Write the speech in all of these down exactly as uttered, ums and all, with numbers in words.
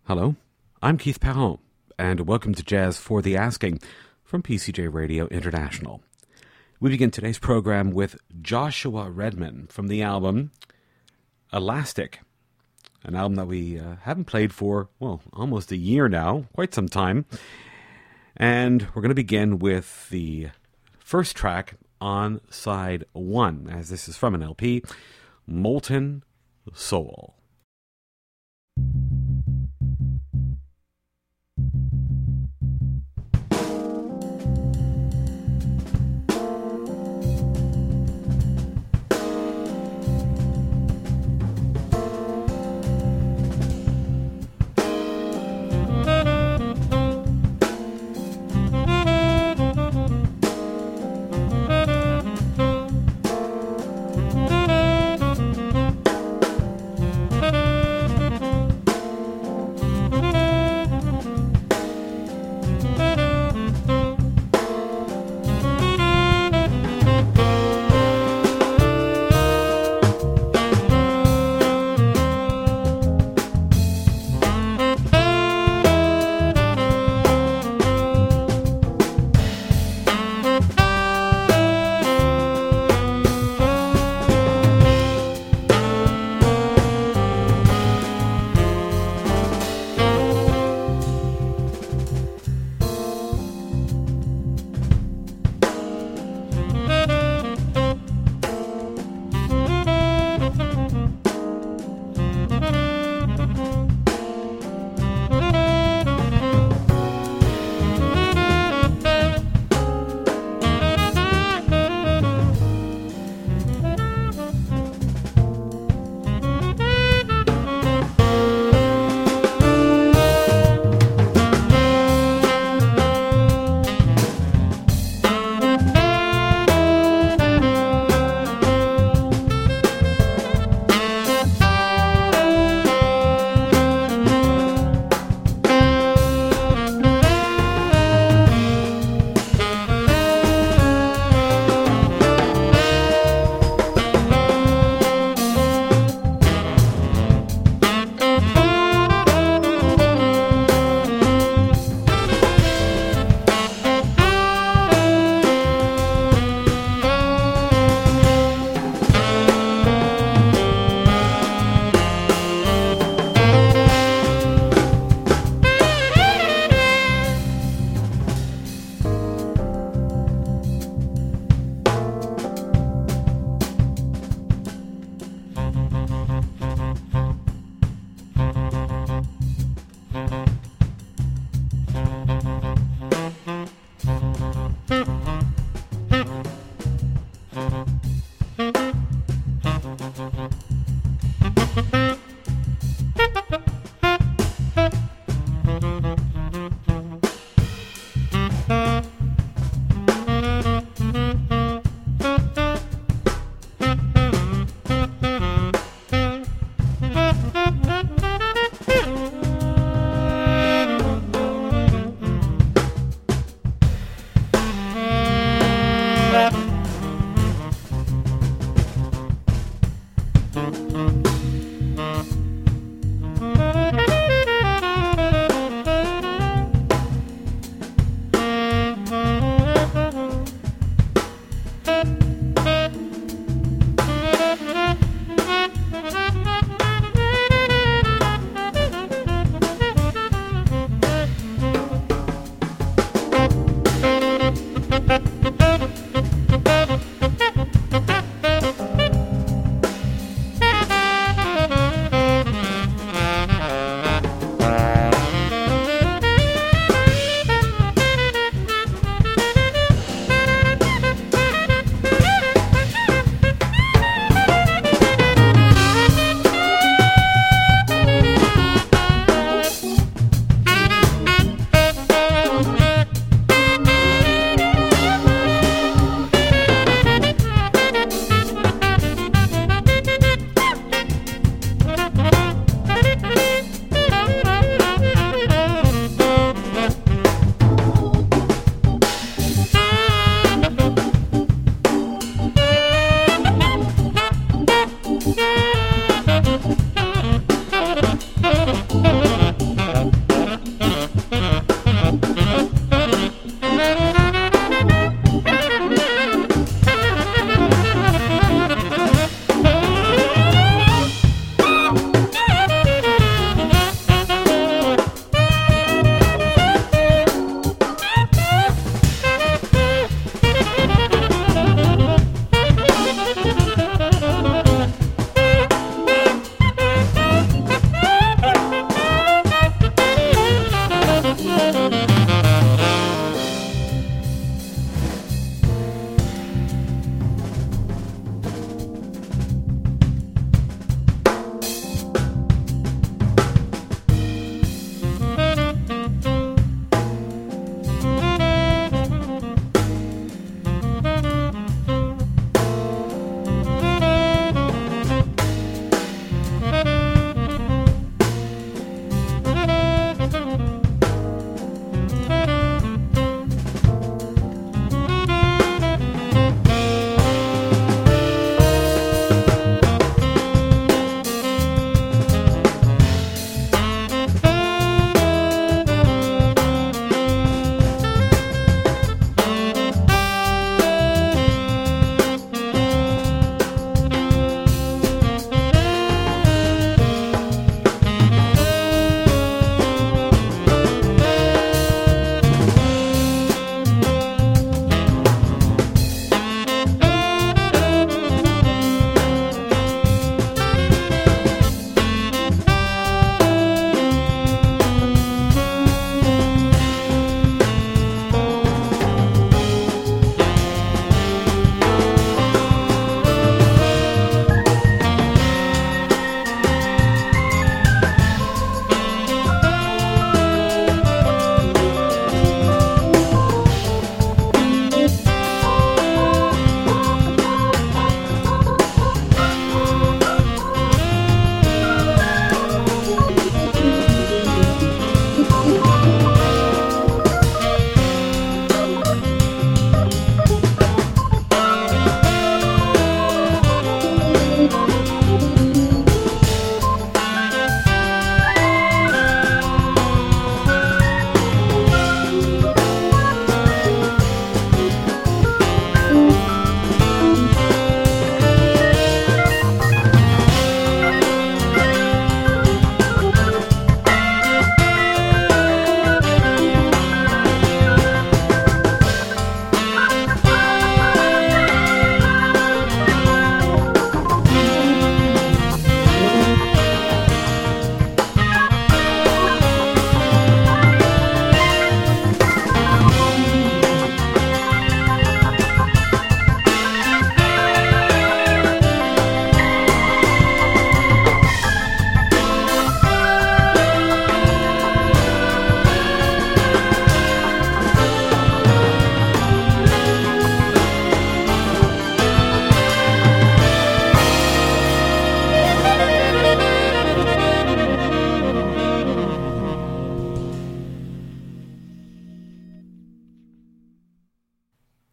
Hello, I'm Keith Perron, and welcome to Jazz for the Asking from P C J Radio International. We begin today's program with Joshua Redman from the album Elastic, an album that we uh, haven't played for, well, almost a year now, quite some time. And we're going to begin with the first track on side one, as this is from an L P, Molten Soul. Thank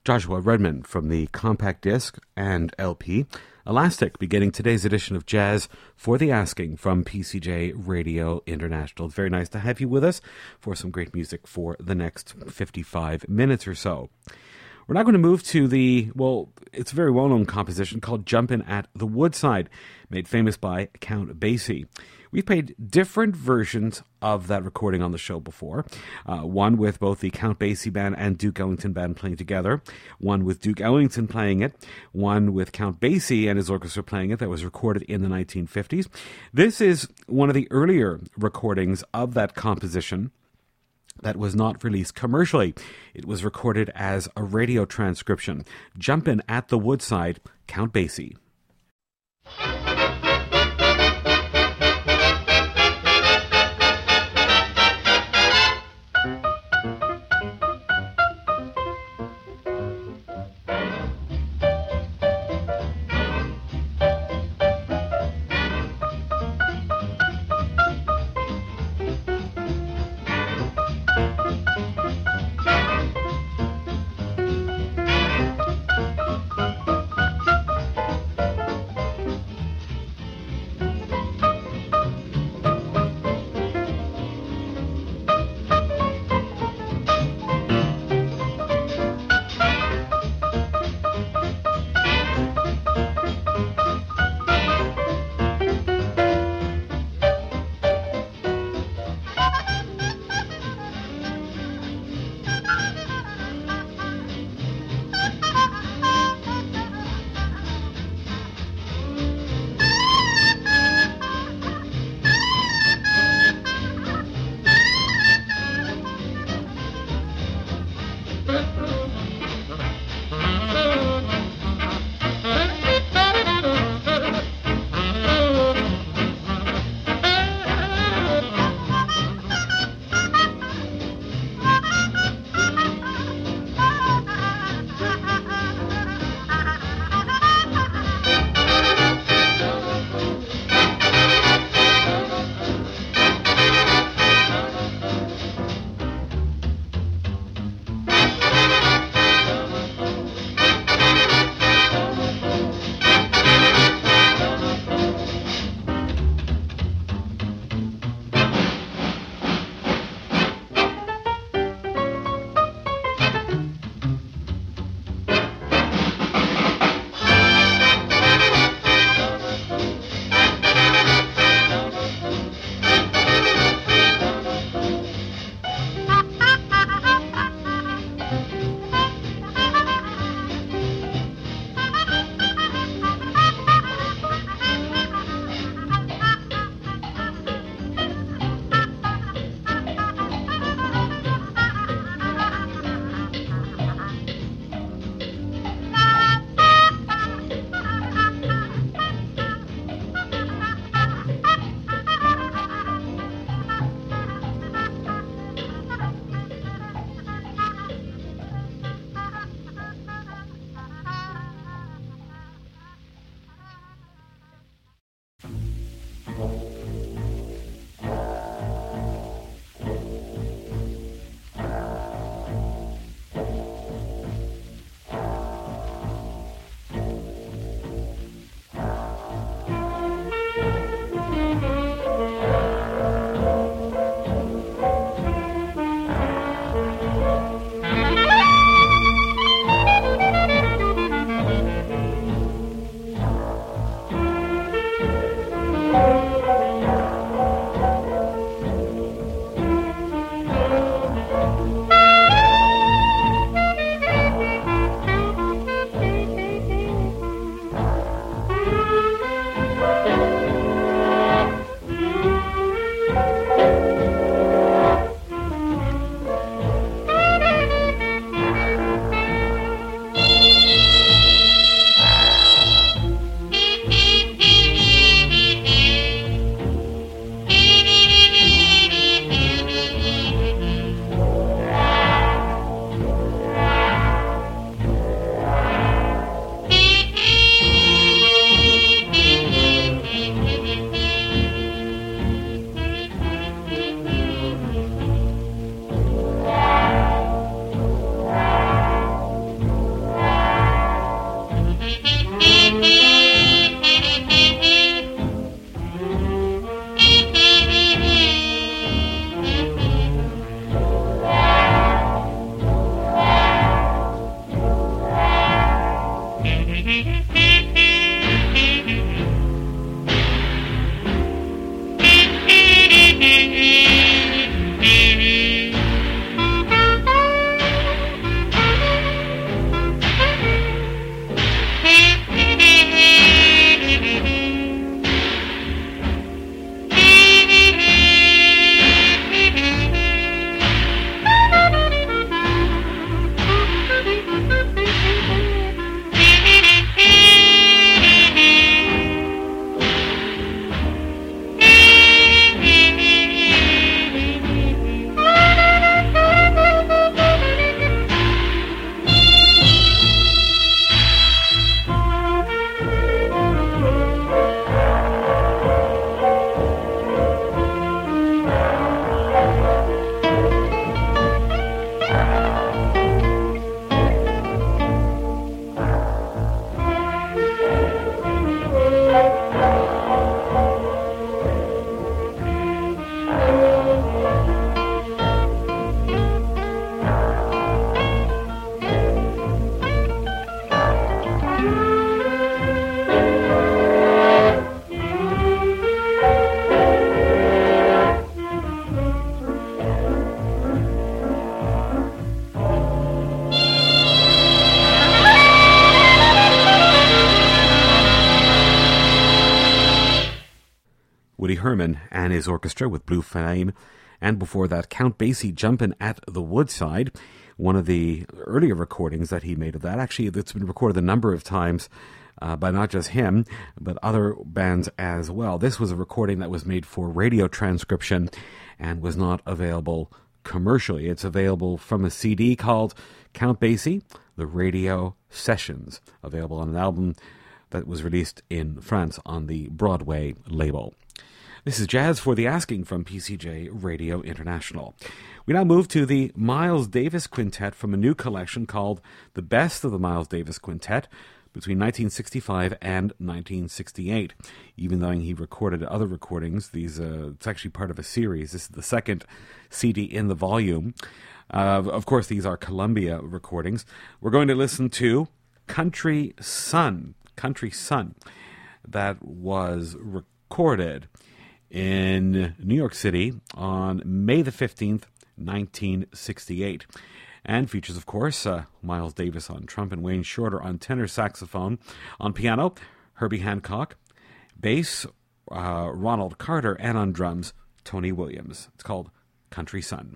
Joshua Redman from the compact disc and L P Elastic, beginning today's edition of Jazz for the Asking from P C J Radio International. It's very nice to have you with us for some great music for the next fifty-five minutes or so. We're now going to move to the, well, it's a very well-known composition called Jumpin' at the Woodside, made famous by Count Basie. We've played different versions of that recording on the show before. Uh, one with both the Count Basie Band and Duke Ellington Band playing together. One with Duke Ellington playing it. One with Count Basie and his orchestra playing it that was recorded in the nineteen fifties. This is one of the earlier recordings of that composition that was not released commercially. It was recorded as a radio transcription. Jumpin' at the Woodside, Count Basie. Woody Herman and his orchestra with Blue Flame. And before that, Count Basie, Jumpin' at the Woodside, one of the earlier recordings that he made of that. Actually, it's been recorded a number of times uh, by not just him, but other bands as well. This was a recording that was made for radio transcription and was not available commercially. It's available from a C D called Count Basie, The Radio Sessions, available on an album that was released in France on the Broadway label. This is Jazz for the Asking from P C J Radio International. We now move to the Miles Davis Quintet from a new collection called The Best of the Miles Davis Quintet between nineteen sixty-five and nineteen sixty-eight. Even though he recorded other recordings, these uh, it's actually part of a series. This is the second C D in the volume. Uh, of course, these are Columbia recordings. We're going to listen to Country Sun, Country Sun, that was recorded in New York City on May the fifteenth, nineteen sixty-eight. And features, of course, uh, Miles Davis on trumpet, Wayne Shorter on tenor saxophone, on piano, Herbie Hancock, bass, uh, Ronald Carter, and on drums, Tony Williams. It's called Country Sun.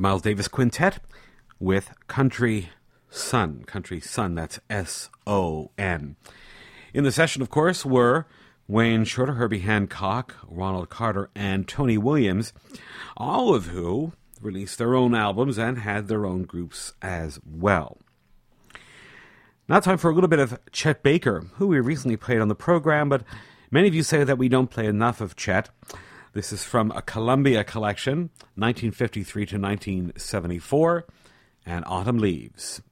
Miles Davis Quintet with Country Son. Country Son, that's S O N. In the session, of course, were Wayne Shorter, Herbie Hancock, Ronald Carter, and Tony Williams, all of who released their own albums and had their own groups as well. Now time for a little bit of Chet Baker, who we recently played on the program, but many of you say that we don't play enough of Chet. This is from a Columbia collection, nineteen fifty-three to nineteen seventy-four, and Autumn Leaves.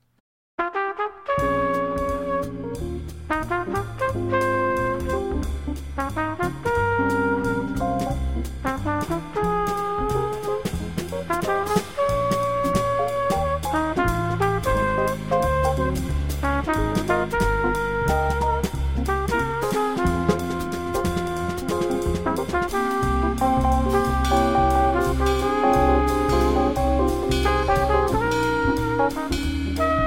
Thank you.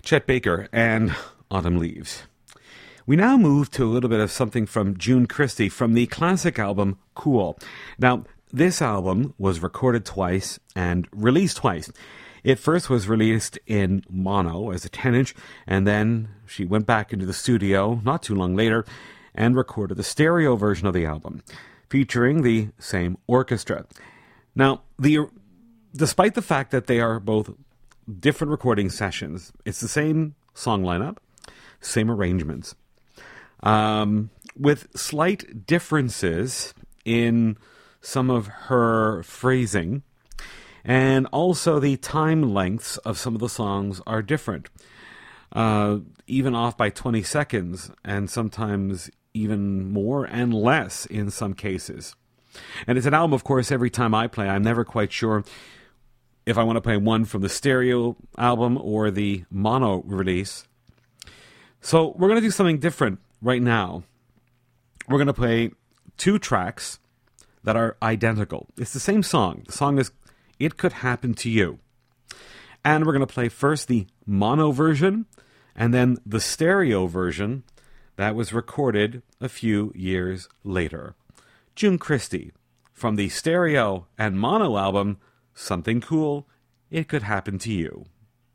Chet Baker and Autumn Leaves. We now move to a little bit of something from June Christy from the classic album Cool. Now, this album was recorded twice and released twice. It first was released in mono as a ten-inch, and then she went back into the studio not too long later and recorded the stereo version of the album, featuring the same orchestra. Now, the despite the fact that they are both different recording sessions, it's the same song lineup, same arrangements, um, with slight differences in some of her phrasing, and also the time lengths of some of the songs are different, uh, even off by twenty seconds, and sometimes even more and less in some cases. And it's an album, of course, every time I play, I'm never quite sure if I want to play one from the stereo album or the mono release. So we're going to do something different right now. We're going to play two tracks that are identical. It's the same song. The song is It Could Happen to You. And we're going to play first the mono version and then the stereo version that was recorded a few years later. June Christy from the stereo and mono album Something Cool, It Could Happen to You.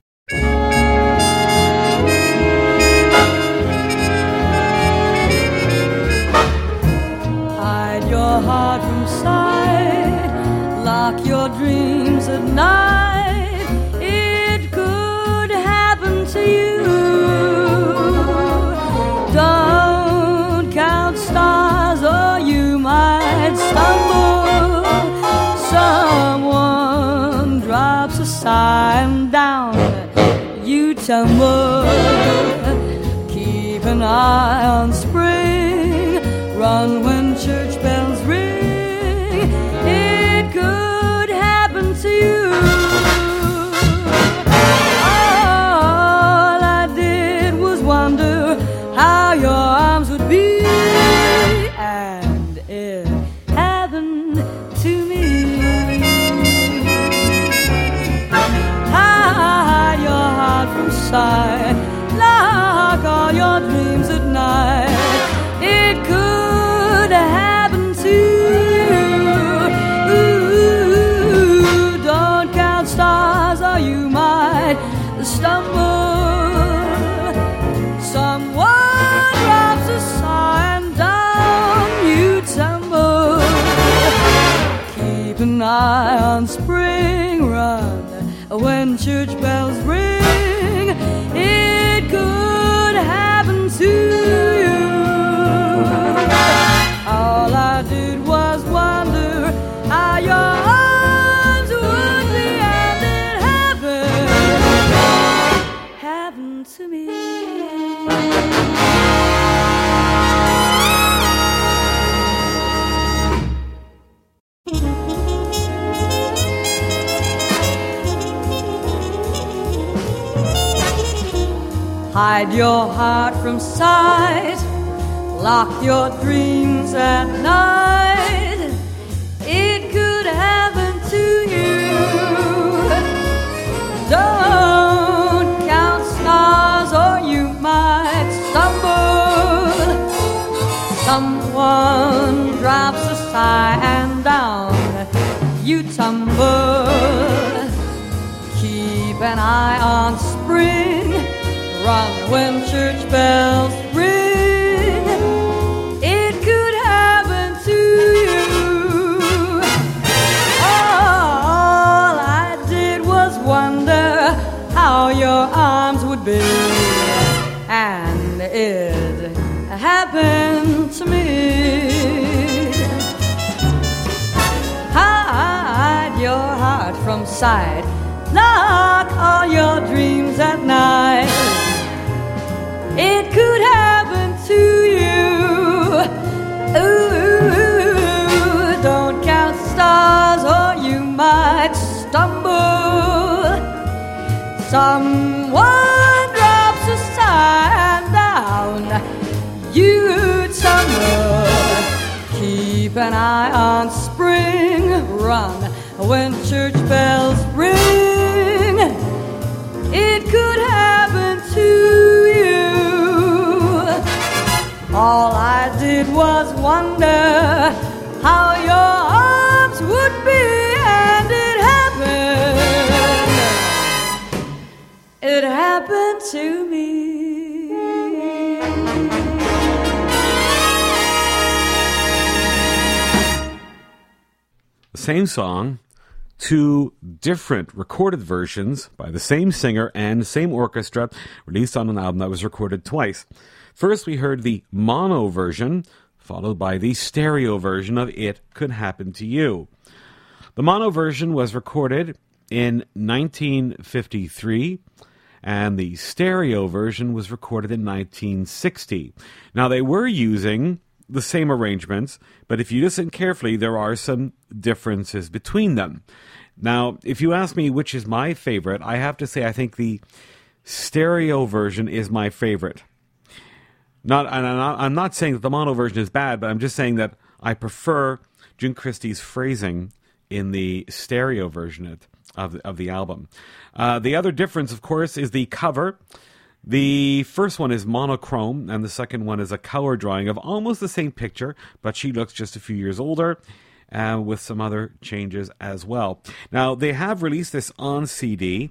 Hide your heart from sight, lock your dreams at night. It could happen to you. Don't count stars or you might stumble. Someone drops a sigh and down you tumble. Keep an eye on spring, run when church bells ring. It could happen to you. All I did was wonder how your arms would be, and it happened to me. Hide your heart from sight, lock all your dreams at night. It could happen to you. Ooh, don't count stars or you might stumble. Someone drops a sigh and down you tumble. Keep an eye on spring, run when church bells ring. It could happen to you. All I did was wonder how your arms would be, and it happened, happened to me. Hide your heart from sight, lock your dreams at night. It could happen to you. Don't count stars or you might stumble. Someone drops a sigh and down you tumble. Keep an eye on spring, run when church bells ring. It could happen to you. All I did was wonder how your arms would be, and it happened to me. Hide your heart from sight, lock all your dreams at night. It could happen to you. Ooh, don't count stars or you might stumble. Someone drops a sigh and down you tumble. Keep an eye on spring, run when church bells ring. It could happen to wonder how your arms would be, and it happened. It happened to me. The same song, two different recorded versions by the same singer and same orchestra, released on an album that was recorded twice. First, we heard the mono version, followed by the stereo version of It Could Happen to You. The mono version was recorded in nineteen fifty-three, and the stereo version was recorded in nineteen sixty. Now, they were using the same arrangements, but if you listen carefully, there are some differences between them. Now, if you ask me which is my favorite, I have to say I think the stereo version is my favorite. Not, and I'm not, I'm not saying that the mono version is bad, but I'm just saying that I prefer June Christy's phrasing in the stereo version of, of the album. Uh, the other difference, of course, is the cover. The first one is monochrome, and the second one is a color drawing of almost the same picture, but she looks just a few years older, uh, with some other changes as well. Now, they have released this on C D,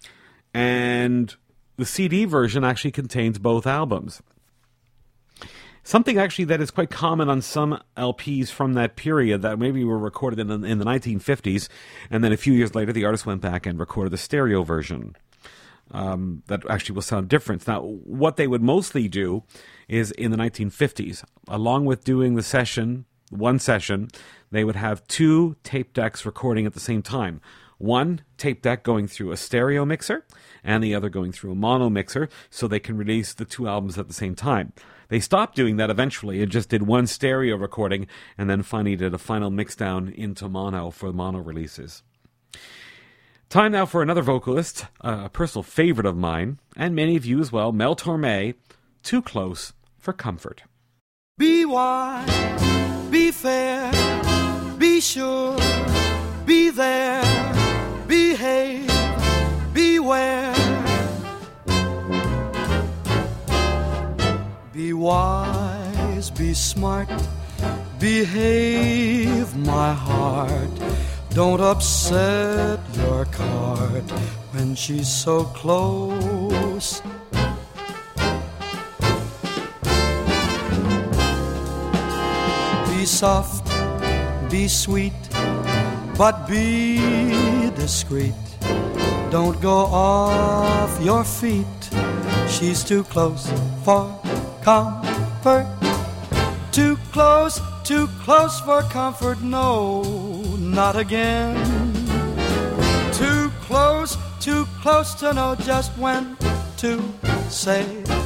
and the C D version actually contains both albums. Something actually that is quite common on some L Ps from that period that maybe were recorded in the, in the nineteen fifties, and then a few years later the artist went back and recorded the stereo version. Um, that actually will sound different. Now, what they would mostly do is in the nineteen fifties, along with doing the session, one session, they would have two tape decks recording at the same time. One tape deck going through a stereo mixer and the other going through a mono mixer, so they can release the two albums at the same time. They stopped doing that eventually and just did one stereo recording, and then finally did a final mix down into mono for mono releases. Time now for another vocalist, a personal favorite of mine, and many of you as well, Mel Torme, Too Close for Comfort. Be wise, be fair, be sure, be there, behave, beware. Be wise, be smart, behave, my heart. Don't upset your cart when she's so close. Be soft, be sweet, but be discreet. Don't go off your feet. She's too close for comfort. Too close, too close for comfort, no, not again. Too close, too close to know just when to say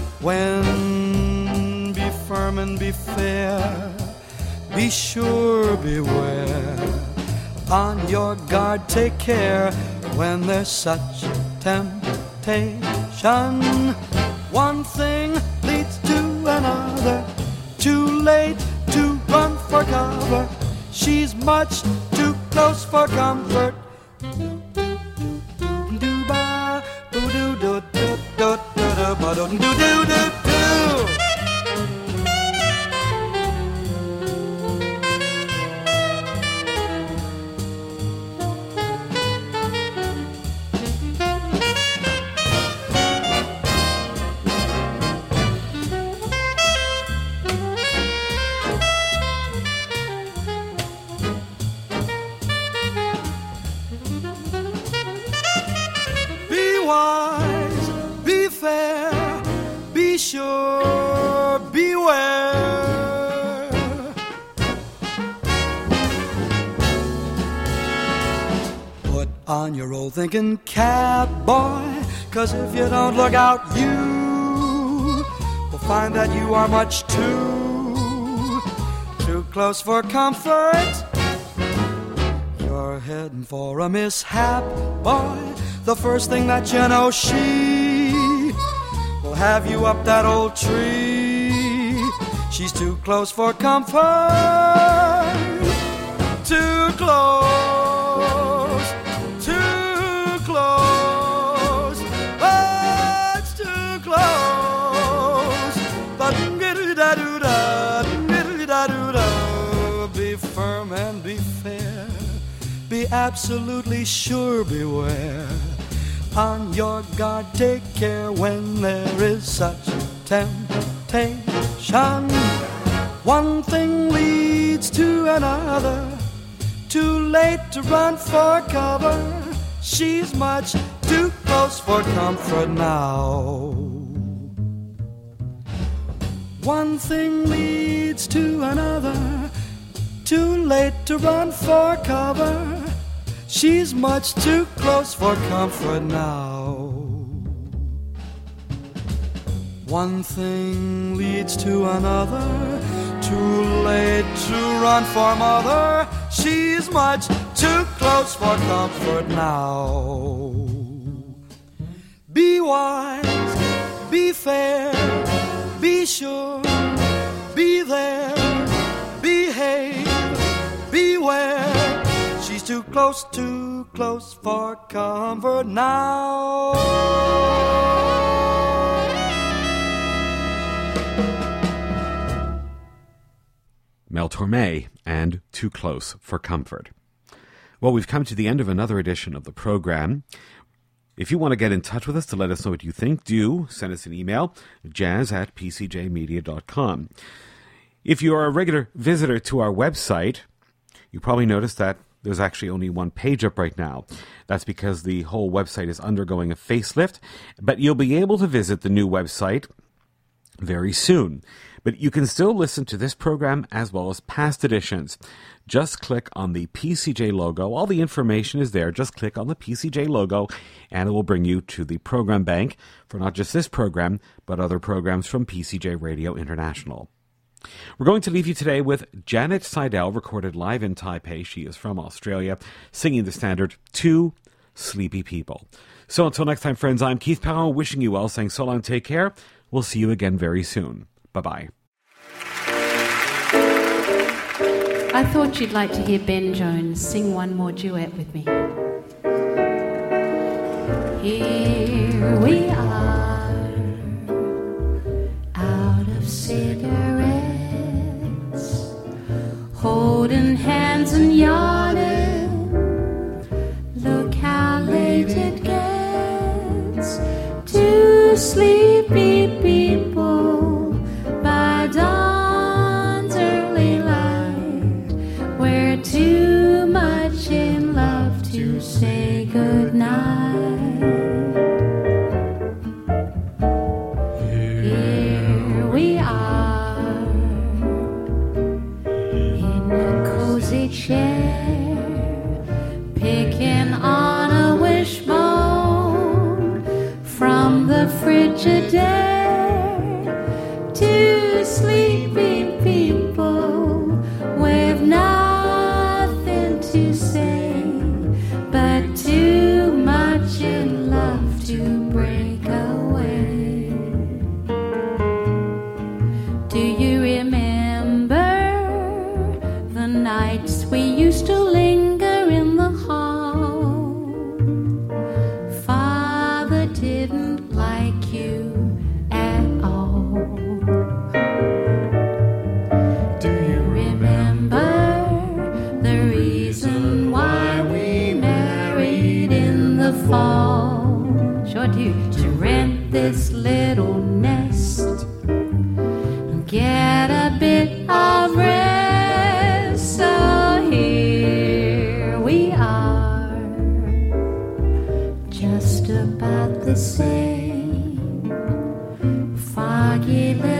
when. Be firm and be fair, be sure, beware. On your guard, take care when there's such temptation. One thing leads to another. Too late to run for cover. She's much too close for comfort. Sure, beware. Put on your old thinking cap, boy, 'cause if you don't look out, you will find that you are much too, too close for comfort. You're heading for a mishap, boy. The first thing that you know, she have you up that old tree. She's too close for comfort. Too close, too close. Oh, it's too close. But diddly-da-doo-da, diddly-da-doo-da. absolutely sure beware. On your guard, take care when there is such temptation. One thing leads to another, too late to run for cover. She's much too close for comfort now. One thing leads to another, too late to run for cover. She's much too close for comfort now. One thing leads to another, too late to run for mother. She's much too close for comfort now. Be wise, be fair, be sure, be there, behave, beware. She's too close, too close for comfort now. Mel Torme and Too Close for Comfort. Well, we've come to the end of another edition of the program. If you want to get in touch with us to let us know what you think, do send us an email, jazz at p c j media dot com. If you are a regular visitor to our website, you probably noticed that there's actually only one page up right now. That's because the whole website is undergoing a facelift, but you'll be able to visit the new website very soon. But you can still listen to this program as well as past editions. Just click on the P C J logo. All the information is there. Just click on the P C J logo and it will bring you to the program bank for not just this program, but other programs from P C J Radio International. We're going to leave you today with Janet Seidel, recorded live in Taipei. She is from Australia, singing the standard Two Sleepy People. So until next time, friends, I'm Keith Powell, wishing you well, saying so long, take care. We'll see you again very soon. Bye-bye. I thought you'd like to hear Ben Jones sing one more duet with me. Here we are, out of cigarettes, holding hands and yawning. Look how late it gets. Two sleepy people by dawn's early light. We're too much in love to say goodnight. Here we are in a cozy chair, picking on a wishbone from the Frigidaire. Two sleepy people with nothing to say, but too much in love to break away. Do you remember the nights we used to linger in the hall? Father didn't like you at all. Do you remember the reason why we married in the fall? Sure do. To rent this little nest and get a bit of rest. So here we are, just about the same. Foggy